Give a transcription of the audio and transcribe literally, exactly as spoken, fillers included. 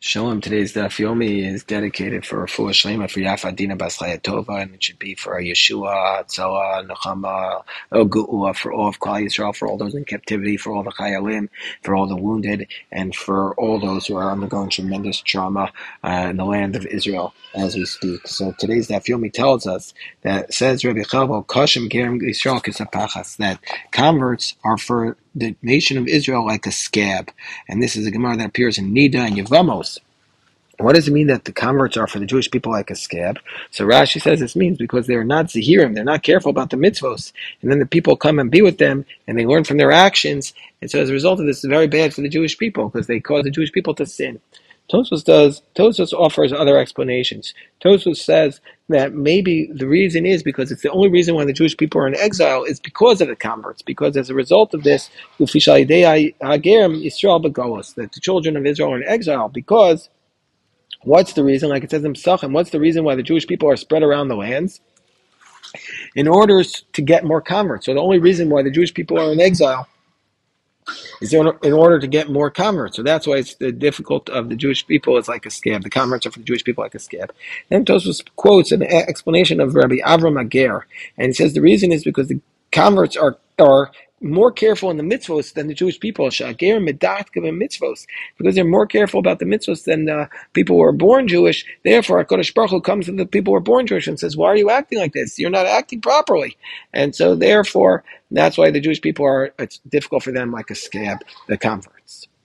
Shalom. Today's daf yomi is dedicated for a full shlema for Yafa Dina Bas Chaya Tova, and it should be for Yeshua, Tzala, Nechama, El Geula, for all of Klal Yisrael, for all those in captivity, for all the Chayalim, for all the wounded, and for all those who are undergoing tremendous trauma uh, in the land of Israel as we speak. So today's daf yomi tells us that, says Rabbi Chavo, Kashim Gerim Yisrael Kisapachas, that converts are for the nation of Israel like a scab. And this is a Gemara that appears in Nida and Yevamos. What does it mean that the converts are for the Jewish people like a scab? So Rashi says this means because they're not Zahirim, they're not careful about the mitzvos. And then the people come and be with them, and they learn from their actions. And so as a result of this, it's very bad for the Jewish people, because they cause the Jewish people to sin. Tosfos does, Tosfos offers other explanations. Tosfos says that maybe the reason is because it's the only reason why the Jewish people are in exile is because of the converts, because as a result of this, that the children of Israel are in exile because what's the reason? Like it says in Psachim, what's the reason why the Jewish people are spread around the lands? In order to get more converts. So the only reason why the Jewish people are in exile is in order to get more converts. So that's why it's the difficult of the Jewish people is like a scab. The converts are for the Jewish people like a scab. Then Tosfos quotes an explanation of Rabbi Avram Ager, and he says the reason is because the converts are are more careful in the mitzvos than the Jewish people. Shager medatkev mitzvos, because they're more careful about the mitzvos than the people who are born Jewish. Therefore, HaKadosh Baruch Hu comes to the people who are born Jewish and says, "Why are you acting like this? You're not acting properly." And so, therefore, that's why the Jewish people are. It's difficult for them, like a scab, the converts.